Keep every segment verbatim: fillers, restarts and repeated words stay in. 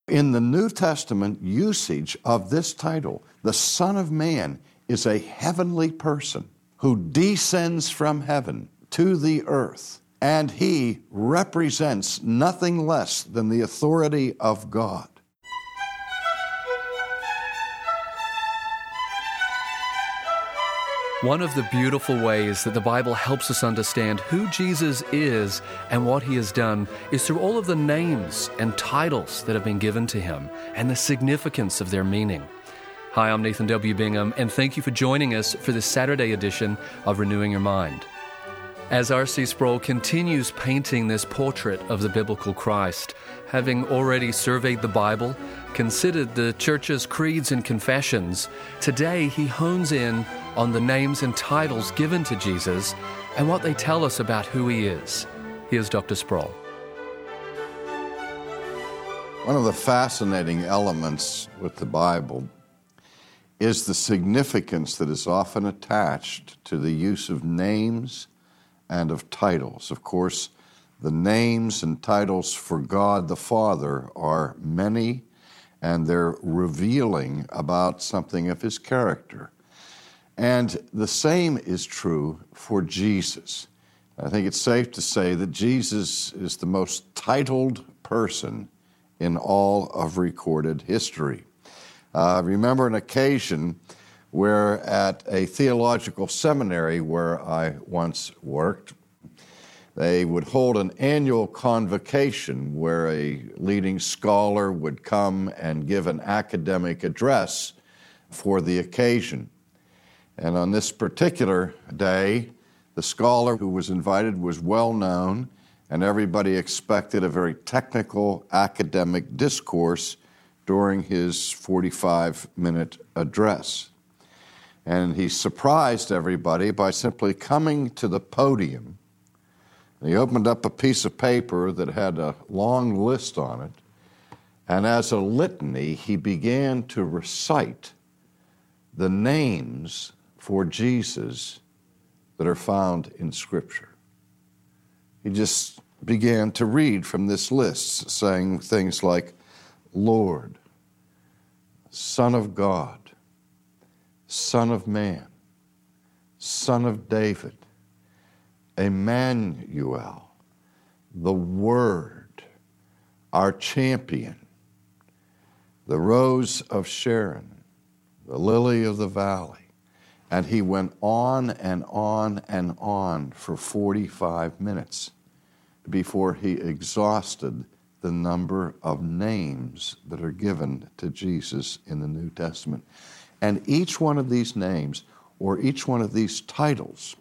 In the New Testament usage of this title, the Son of Man is a heavenly person who descends from heaven to the earth, and he represents nothing less than the authority of God. One of the beautiful ways that the Bible helps us understand who Jesus is and what he has done is through all of the names and titles that have been given to him and the significance of their meaning. Hi, I'm Nathan W. Bingham, and thank you for joining us for this Saturday edition of Renewing Your Mind. As R C Sproul continues painting this portrait of the biblical Christ, having already surveyed the Bible, considered the church's creeds and confessions, today he hones in on the names and titles given to Jesus and what they tell us about who he is. Here's Doctor Sproul. One of the fascinating elements with the Bible is the significance that is often attached to the use of names and of titles. Of course, the names and titles for God the Father are many, and they're revealing about something of his character. And the same is true for Jesus. I think it's safe to say that Jesus is the most titled person in all of recorded history. I uh, remember an occasion where at a theological seminary where I once worked, they would hold an annual convocation where a leading scholar would come and give an academic address for the occasion. And on this particular day, the scholar who was invited was well known, and everybody expected a very technical academic discourse during his forty-five minute address. And he surprised everybody by simply coming to the podium. He opened up a piece of paper that had a long list on it, and as a litany, he began to recite the names for Jesus that are found in Scripture. He just began to read from this list, saying things like, Lord, Son of God, Son of Man, Son of David, Emmanuel, the Word, our champion, the Rose of Sharon, the Lily of the Valley. And he went on and on and on for forty-five minutes before he exhausted the number of names that are given to Jesus in the New Testament. And each one of these names, or each one of these titles,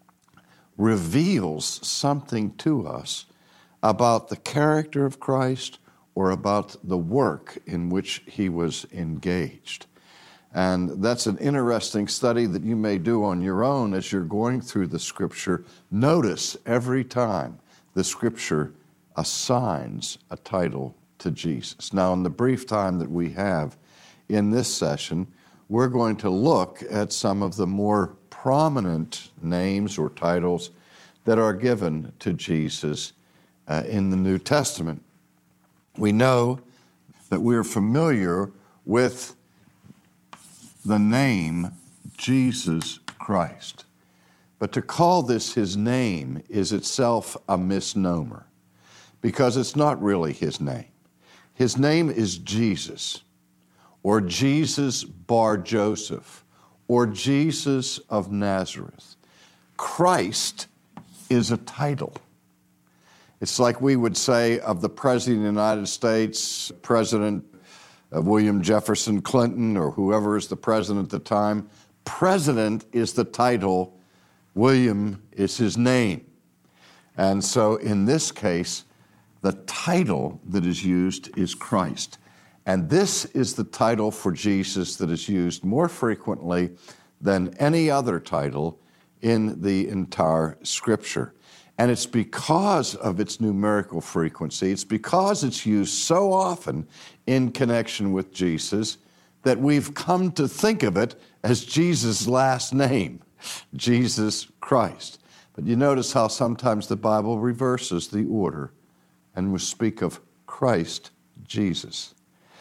reveals something to us about the character of Christ or about the work in which he was engaged. And that's an interesting study that you may do on your own as you're going through the Scripture. Notice every time the Scripture assigns a title to Jesus. Now, in the brief time that we have in this session, we're going to look at some of the more prominent names or titles that are given to Jesus uh, in the New Testament. We know that we're familiar with the name Jesus Christ. But to call this his name is itself a misnomer, because it's not really his name. His name is Jesus, or Jesus bar Joseph, or Jesus of Nazareth. Christ is a title. It's like we would say of the President of the United States, President of William Jefferson Clinton, or whoever is the president at the time. President is the title, William is his name. And so in this case, the title that is used is Christ. And this is the title for Jesus that is used more frequently than any other title in the entire Scripture. And it's because of its numerical frequency, it's because it's used so often in connection with Jesus that we've come to think of it as Jesus' last name, Jesus Christ. But you notice how sometimes the Bible reverses the order and will speak of Christ Jesus.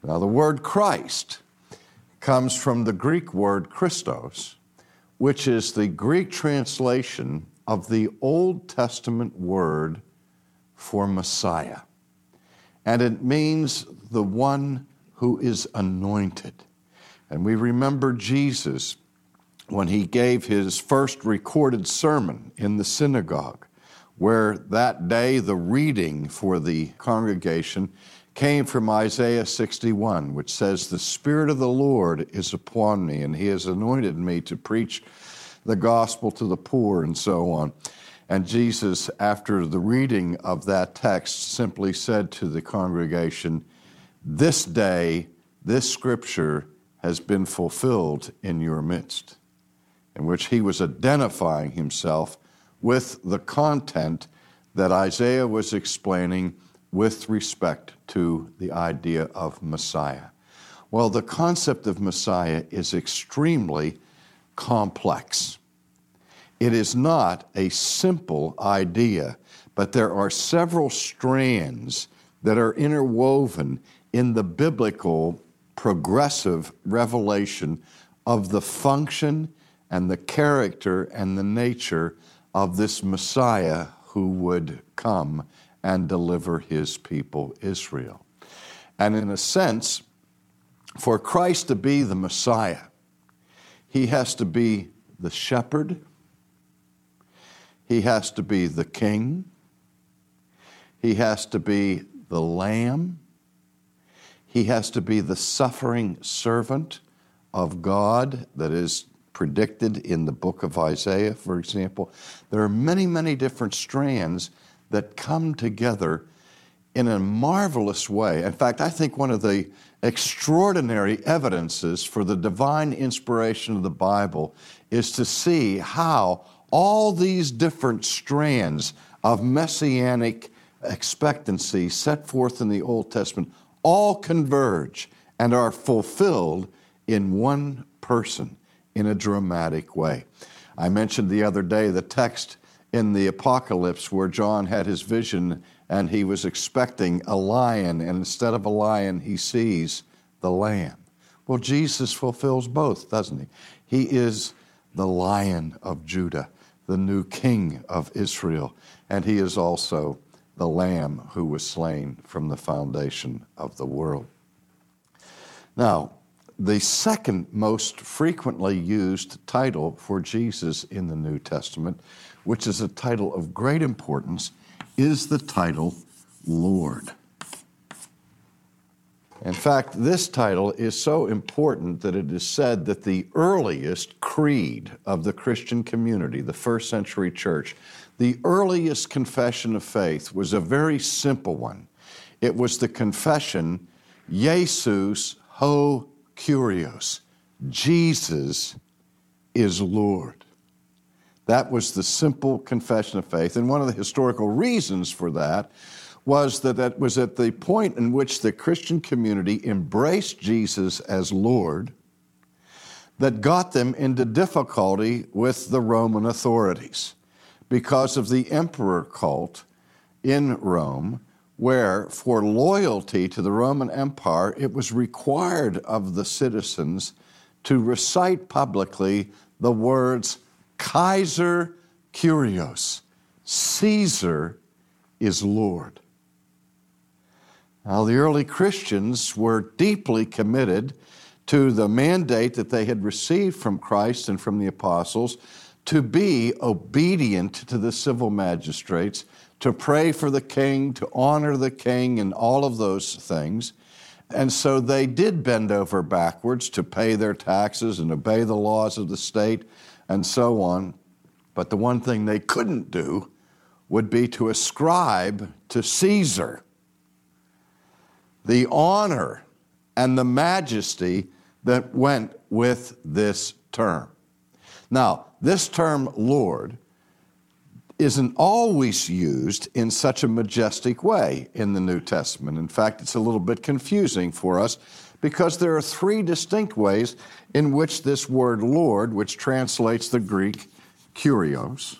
Now, the word Christ comes from the Greek word Christos, which is the Greek translation of the Old Testament word for Messiah. And it means the one who is anointed. And we remember Jesus when he gave his first recorded sermon in the synagogue, where that day the reading for the congregation came from Isaiah sixty-one, which says, "The Spirit of the Lord is upon me, and he has anointed me to preach the gospel to the poor," and so on. And Jesus, after the reading of that text, simply said to the congregation, "This day, this scripture has been fulfilled in your midst," in which he was identifying himself with the content that Isaiah was explaining with respect to the idea of Messiah. Well, the concept of Messiah is extremely complex. It is not a simple idea, but there are several strands that are interwoven in the biblical progressive revelation of the function and the character and the nature of this Messiah who would come and deliver his people Israel. And in a sense, for Christ to be the Messiah, he has to be the shepherd, he has to be the king, he has to be the lamb, he has to be the suffering servant of God that is predicted in the book of Isaiah, for example. There are many, many different strands that come together in a marvelous way. In fact, I think one of the extraordinary evidences for the divine inspiration of the Bible is to see how all these different strands of messianic expectancy set forth in the Old Testament all converge and are fulfilled in one person in a dramatic way. I mentioned the other day the text in the Apocalypse where John had his vision and he was expecting a lion, and instead of a lion, he sees the lamb. Well, Jesus fulfills both, doesn't he? He is the Lion of Judah, the new King of Israel, and he is also the Lamb who was slain from the foundation of the world. Now, the second most frequently used title for Jesus in the New Testament, which is a title of great importance, is the title Lord. In fact, this title is so important that it is said that the earliest creed of the Christian community, the first century church, the earliest confession of faith was a very simple one. It was the confession, Jesus ho Kyrios, Jesus is Lord. That was the simple confession of faith. And one of the historical reasons for that was that it was at the point in which the Christian community embraced Jesus as Lord that got them into difficulty with the Roman authorities because of the emperor cult in Rome, where for loyalty to the Roman Empire, it was required of the citizens to recite publicly the words, Kaiser Kyrios, Caesar is Lord. Now, the early Christians were deeply committed to the mandate that they had received from Christ and from the apostles to be obedient to the civil magistrates, to pray for the king, to honor the king, and all of those things. And so they did bend over backwards to pay their taxes and obey the laws of the state and so on. But the one thing they couldn't do would be to ascribe to Caesar the honor and the majesty that went with this term. Now, this term Lord isn't always used in such a majestic way in the New Testament. In fact, it's a little bit confusing for us because there are three distinct ways in which this word Lord, which translates the Greek Kyrios,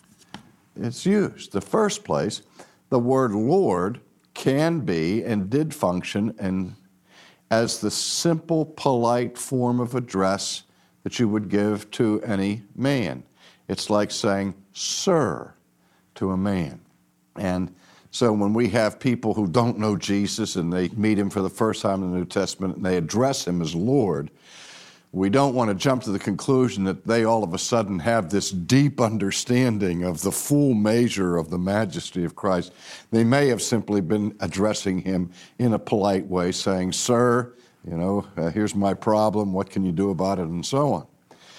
is used. The first place, the word Lord can be and did function and as the simple, polite form of address that you would give to any man. It's like saying, sir, to a man. And so when we have people who don't know Jesus and they meet him for the first time in the New Testament and they address him as Lord, we don't want to jump to the conclusion that they all of a sudden have this deep understanding of the full measure of the majesty of Christ. They may have simply been addressing him in a polite way, saying, sir, you know, uh, here's my problem, what can you do about it, and so on.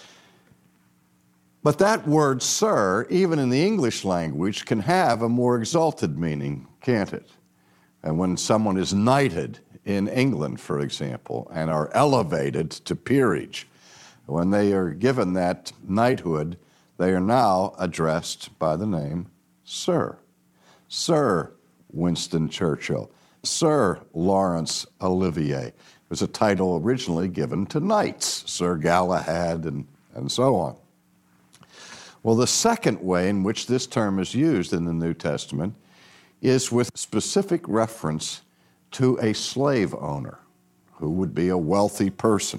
But that word, sir, even in the English language, can have a more exalted meaning, can't it? And when someone is knighted in England, for example, and are elevated to peerage, when they are given that knighthood, they are now addressed by the name Sir. Sir Winston Churchill. Sir Laurence Olivier. It was a title originally given to knights, Sir Galahad and, and so on. Well, the second way in which this term is used in the New Testament is with specific reference to a slave owner who would be a wealthy person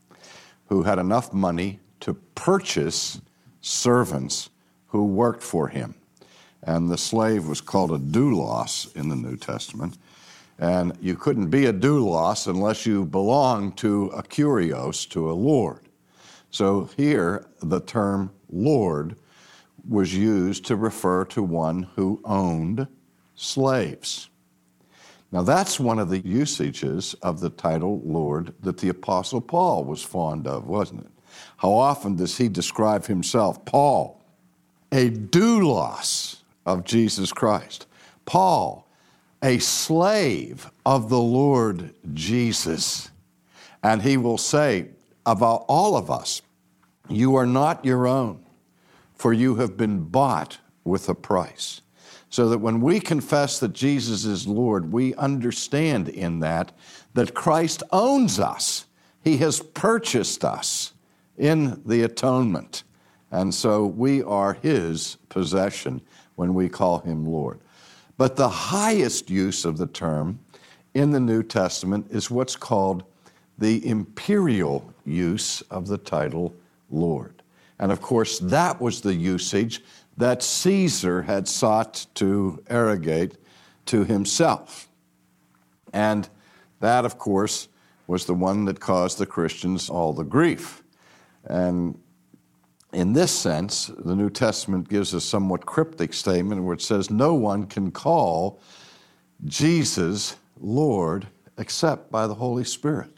who had enough money to purchase servants who worked for him. And the slave was called a doulos in the New Testament. And you couldn't be a doulos unless you belonged to a kurios, to a lord. So here, the term Lord was used to refer to one who owned slaves. Now, that's one of the usages of the title Lord that the Apostle Paul was fond of, wasn't it? How often does he describe himself? Paul, a doulos of Jesus Christ. Paul, a slave of the Lord Jesus. And he will say about all of us, you are not your own, for you have been bought with a price. So that when we confess that Jesus is Lord, we understand in that that Christ owns us. He has purchased us in the atonement. And so we are his possession when we call him Lord. But the highest use of the term in the New Testament is what's called the imperial use of the title Lord. And of course, that was the usage that Caesar had sought to arrogate to himself. And that, of course, was the one that caused the Christians all the grief. And in this sense, the New Testament gives a somewhat cryptic statement where it says, no one can call Jesus Lord except by the Holy Spirit.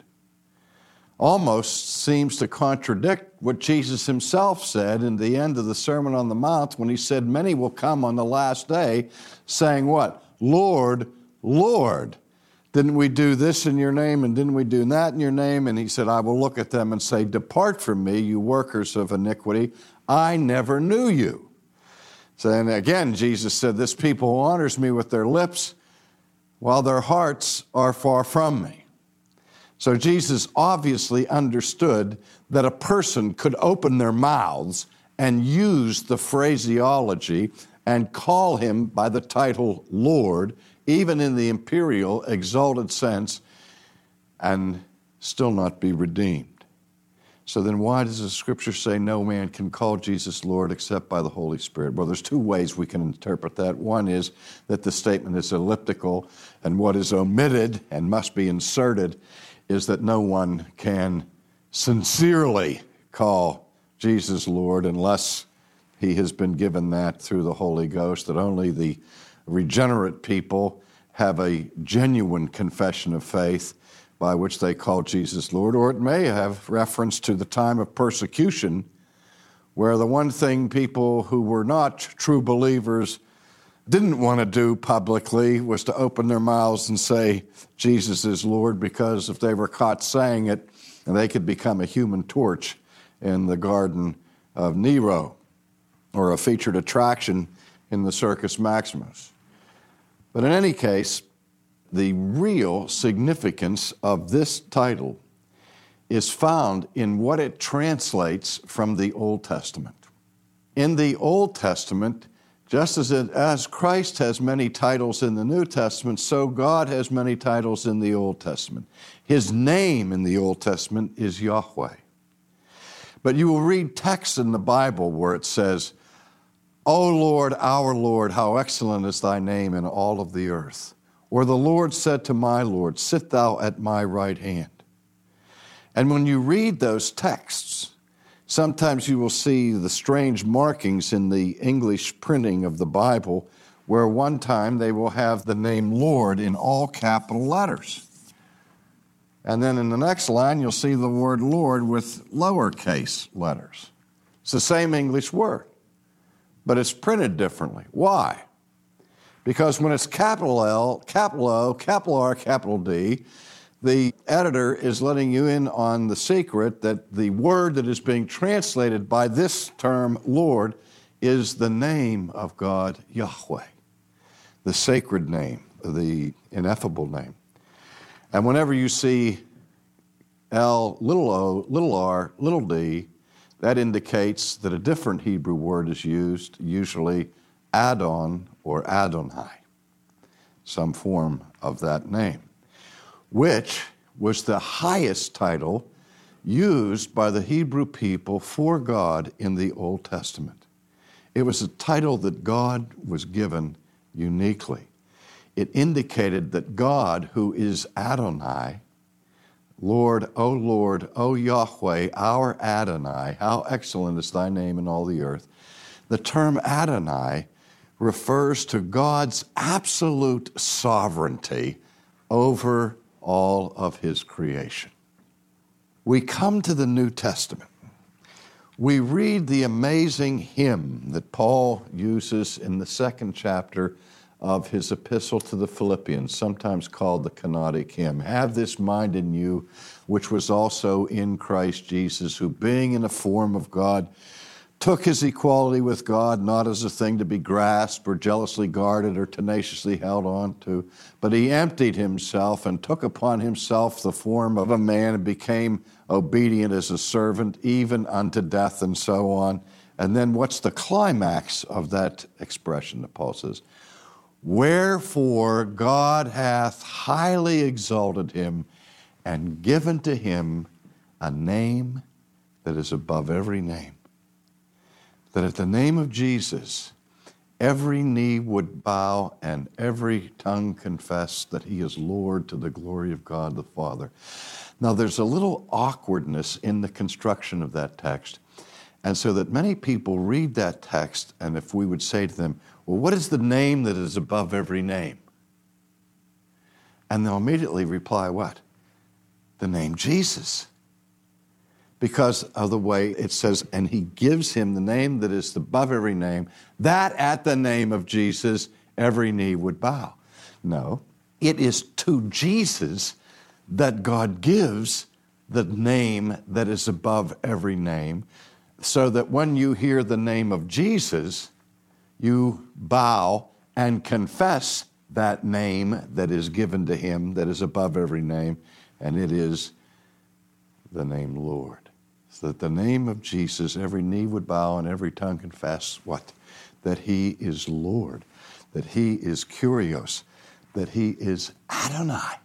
Almost seems to contradict what Jesus himself said in the end of the Sermon on the Mount when he said, many will come on the last day saying what? Lord, Lord, didn't we do this in your name and didn't we do that in your name? And he said, I will look at them and say, depart from me, you workers of iniquity. I never knew you. So then again, Jesus said, this people honors me with their lips while their hearts are far from me. So Jesus obviously understood that a person could open their mouths and use the phraseology and call him by the title Lord, even in the imperial exalted sense, and still not be redeemed. So then why does the Scripture say no man can call Jesus Lord except by the Holy Spirit? Well, there's two ways we can interpret that. One is that the statement is elliptical, and what is omitted and must be inserted is that no one can sincerely call Jesus Lord unless he has been given that through the Holy Ghost, that only the regenerate people have a genuine confession of faith by which they call Jesus Lord, or it may have reference to the time of persecution where the one thing people who were not true believers didn't want to do publicly was to open their mouths and say Jesus is Lord, because if they were caught saying it, they could become a human torch in the garden of Nero or a featured attraction in the Circus Maximus. But in any case, the real significance of this title is found in what it translates from the Old Testament. In the Old Testament, Just as, it, as Christ has many titles in the New Testament, so God has many titles in the Old Testament. His name in the Old Testament is Yahweh. But you will read texts in the Bible where it says, O Lord, our Lord, how excellent is thy name in all of the earth. Or the Lord said to my Lord, sit thou at my right hand. And when you read those texts, sometimes you will see the strange markings in the English printing of the Bible where one time they will have the name Lord in all capital letters. And then in the next line, you'll see the word Lord with lowercase letters. It's the same English word, but it's printed differently. Why? Because when it's capital L, capital O, capital R, capital D, the editor is letting you in on the secret that the word that is being translated by this term, Lord, is the name of God, Yahweh, the sacred name, the ineffable name. And whenever you see L, little o, little r, little d, that indicates that a different Hebrew word is used, usually Adon or Adonai, some form of that name, which was the highest title used by the Hebrew people for God in the Old Testament. It was a title that God was given uniquely. It indicated that God, who is Adonai, Lord, O Lord, O Yahweh, our Adonai, how excellent is thy name in all the earth. The term Adonai refers to God's absolute sovereignty over all of his creation. We come to the New Testament. We read the amazing hymn that Paul uses in the second chapter of his epistle to the Philippians, sometimes called the Kenotic hymn. Have this mind in you, which was also in Christ Jesus, who being in the form of God, took his equality with God not as a thing to be grasped or jealously guarded or tenaciously held on to, but he emptied himself and took upon himself the form of a man and became obedient as a servant, even unto death, and so on. And then what's the climax of that expression that Paul says? Wherefore God hath highly exalted him and given to him a name that is above every name. That at the name of Jesus, every knee would bow and every tongue confess that he is Lord to the glory of God the Father. Now there's a little awkwardness in the construction of that text. And so that many people read that text, and if we would say to them, well, what is the name that is above every name? And they'll immediately reply, what? The name Jesus. Because of the way it says, and he gives him the name that is above every name, that at the name of Jesus, every knee would bow. No, it is to Jesus that God gives the name that is above every name, so that when you hear the name of Jesus, you bow and confess that name that is given to him that is above every name, and it is the name Lord. So that the name of Jesus, every knee would bow and every tongue confess what? That he is Lord, that he is Kyrios, that he is Adonai,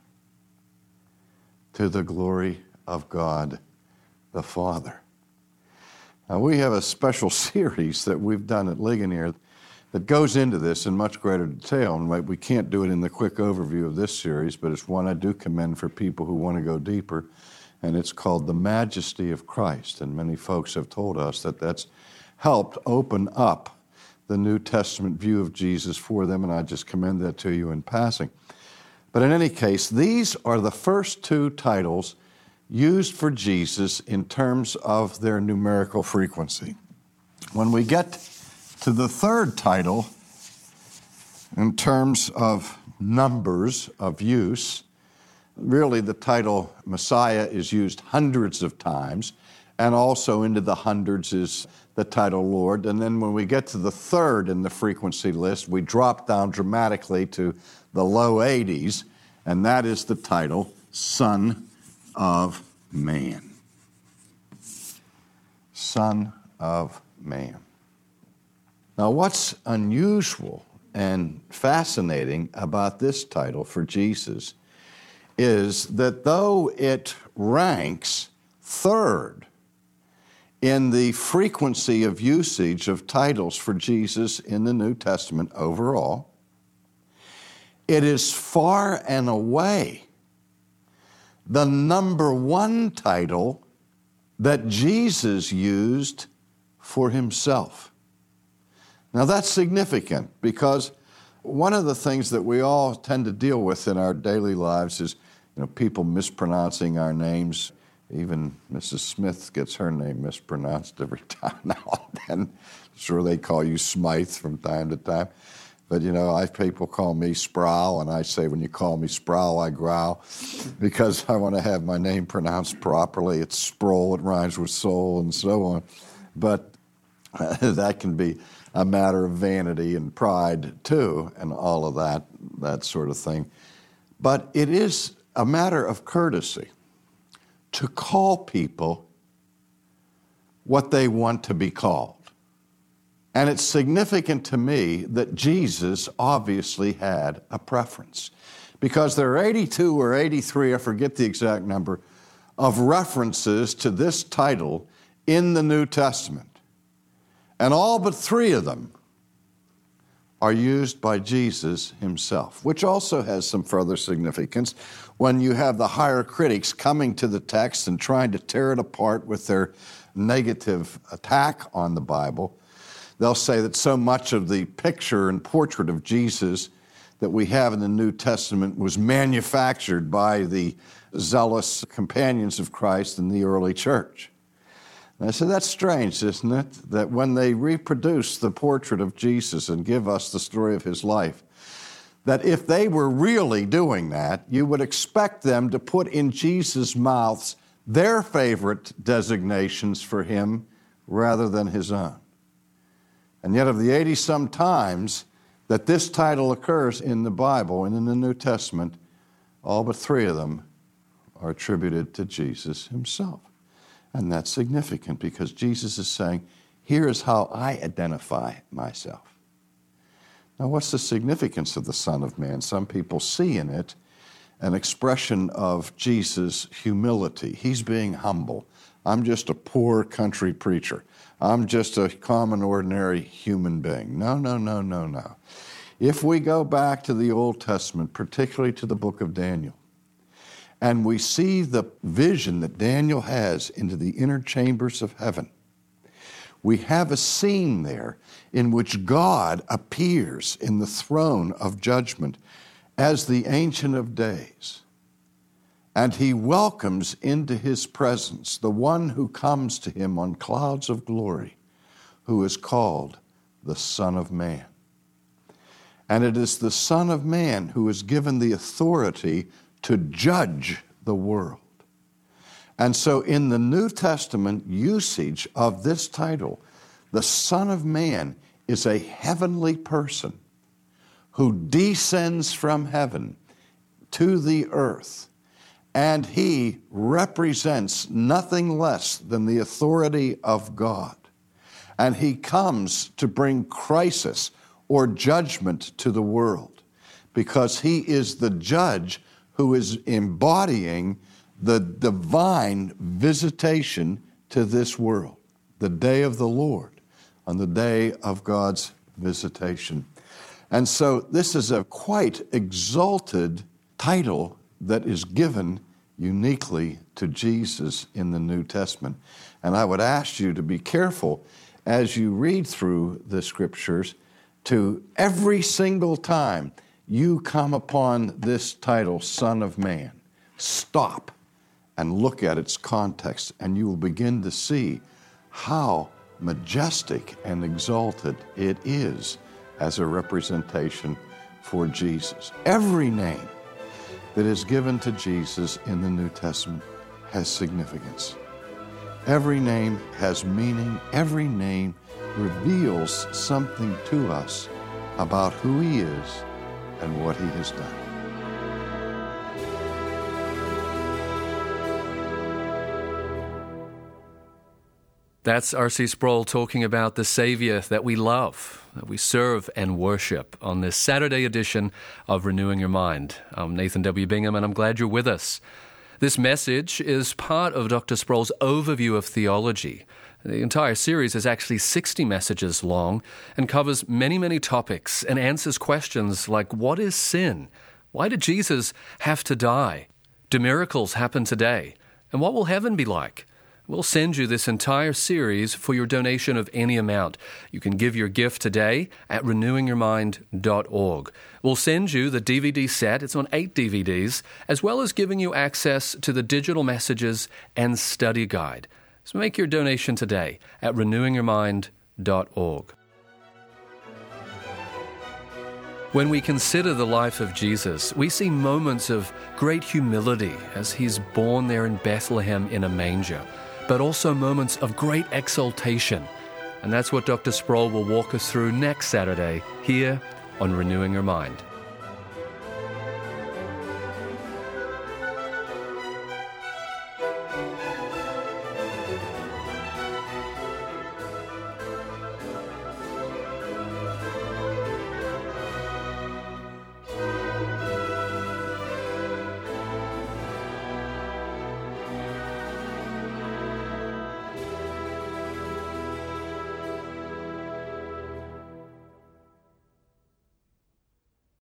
to the glory of God the Father. Now, we have a special series that we've done at Ligonier that goes into this in much greater detail, and we can't do it in the quick overview of this series, but it's one I do commend for people who want to go deeper, and it's called The Majesty of Christ, and many folks have told us that that's helped open up the New Testament view of Jesus for them, and I just commend that to you in passing. But in any case, these are the first two titles used for Jesus in terms of their numerical frequency. When we get to the third title, in terms of numbers of use, really the title Messiah is used hundreds of times, and also into the hundreds is the title Lord. And then when we get to the third in the frequency list, we drop down dramatically to the low eighties, and that is the title Son of Man. Son of Man. Now, what's unusual and fascinating about this title for Jesus is that though it ranks third in the frequency of usage of titles for Jesus in the New Testament overall, it is far and away the number one title that Jesus used for himself. Now that's significant because one of the things that we all tend to deal with in our daily lives is, you know, people mispronouncing our names. Even Missus Smith gets her name mispronounced every time now and then. Sure, they call you Smythe from time to time. But, you know, I people call me Sproul, and I say when you call me Sproul, I growl because I want to have my name pronounced properly. It's Sproul, it rhymes with soul, and so on. But uh, that can be a matter of vanity and pride, too, and all of that, that sort of thing. But it is a matter of courtesy to call people what they want to be called. And it's significant to me that Jesus obviously had a preference, because there are eighty-two or eighty-three, I forget the exact number, of references to this title in the New Testament. And all but three of them are used by Jesus himself, which also has some further significance when you have the higher critics coming to the text and trying to tear it apart with their negative attack on the Bible. They'll say that so much of the picture and portrait of Jesus that we have in the New Testament was manufactured by the zealous companions of Christ in the early church. And I said, that's strange, isn't it? That when they reproduce the portrait of Jesus and give us the story of his life, that if they were really doing that, you would expect them to put in Jesus' mouths their favorite designations for him rather than his own. And yet of the eighty-some times that this title occurs in the Bible and in the New Testament, all but three of them are attributed to Jesus himself. And that's significant because Jesus is saying, here is how I identify myself. Now, what's the significance of the Son of Man? Some people see in it an expression of Jesus' humility. He's being humble. I'm just a poor country preacher. I'm just a common, ordinary human being. No, no, no, no, no. If we go back to the Old Testament, particularly to the book of Daniel, and we see the vision that Daniel has into the inner chambers of heaven, we have a scene there in which God appears in the throne of judgment as the Ancient of Days. And he welcomes into his presence the one who comes to him on clouds of glory, who is called the Son of Man. And it is the Son of Man who is given the authority to judge the world. And so in the New Testament usage of this title, the Son of Man is a heavenly person who descends from heaven to the earth. And he represents nothing less than the authority of God. And he comes to bring crisis or judgment to the world because he is the judge who is embodying the divine visitation to this world, the day of the Lord, on the day of God's visitation. And so this is a quite exalted title that is given uniquely to Jesus in the New Testament. And I would ask you to be careful as you read through the scriptures to every single time you come upon this title, Son of Man, stop and look at its context, and you will begin to see how majestic and exalted it is as a representation for Jesus. Every name that is given to Jesus in the New Testament has significance. Every name has meaning. Every name reveals something to us about who he is and what he has done. That's R C Sproul talking about the Savior that we love, that we serve and worship on this Saturday edition of Renewing Your Mind. I'm Nathan W. Bingham, and I'm glad you're with us. This message is part of Doctor Sproul's overview of theology. The entire series is actually sixty messages long and covers many, many topics and answers questions like, what is sin? Why did Jesus have to die? Do miracles happen today? And what will heaven be like? We'll send you this entire series for your donation of any amount. You can give your gift today at renewing your mind dot org. We'll send you the D V D set. It's on eight D V Ds, as well as giving you access to the digital messages and study guide. So make your donation today at renewing your mind dot org. When we consider the life of Jesus, we see moments of great humility as he's born there in Bethlehem in a manger, but also moments of great exaltation. And that's what Doctor Sproul will walk us through next Saturday here on Renewing Your Mind.